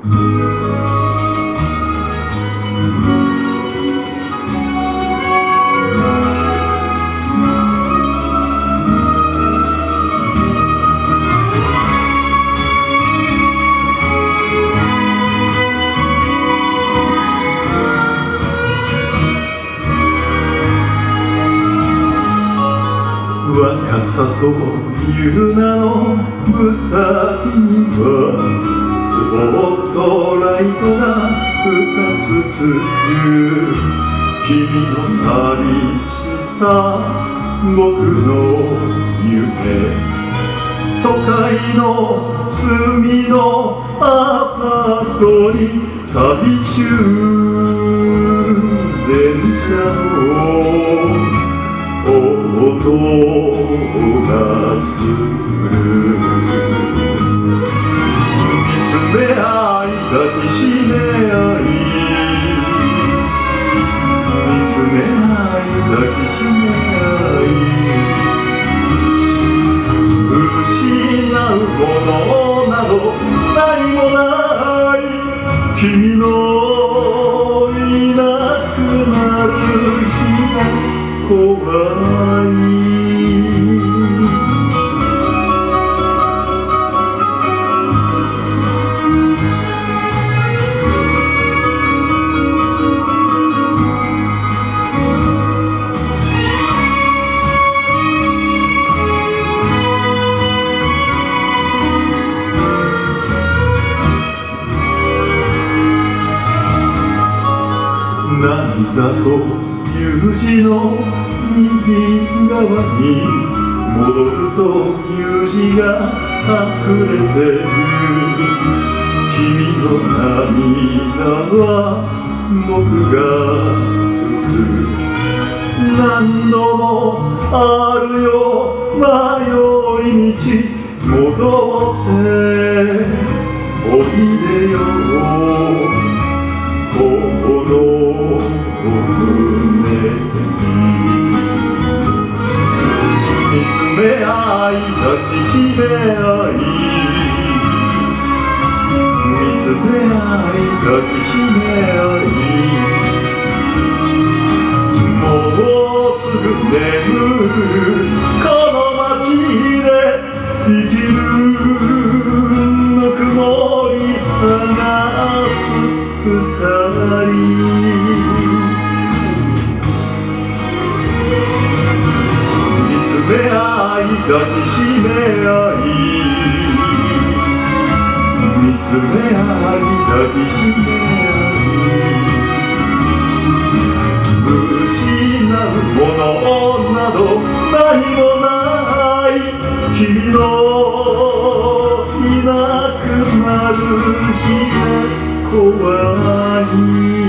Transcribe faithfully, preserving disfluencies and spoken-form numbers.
若さという名の舞台にはスポットライトが二つつく。君の寂しさ、僕の夢、都会の隅のアパートに寂しゅう電車を音がする。見つめ合い抱きしめ合い、見つめ合い抱きしめ合い、失うものなど何もない。君のいなくなる日が怖い。涙という字の右側に戻るという字が隠れてる。君の涙は僕が拭く。何度もあるよ迷い道、戻っておいでよこの胸に。見つめ合い抱きしめ合い、見つめ合い抱きしめ合い、もうすぐ眠るこの街で生きる。ぬくもり探す二人。見つめ合い抱きしめ合い、見つめ合い抱きしめ合い、失うものなど何もない。君のいなくなる日が怖い。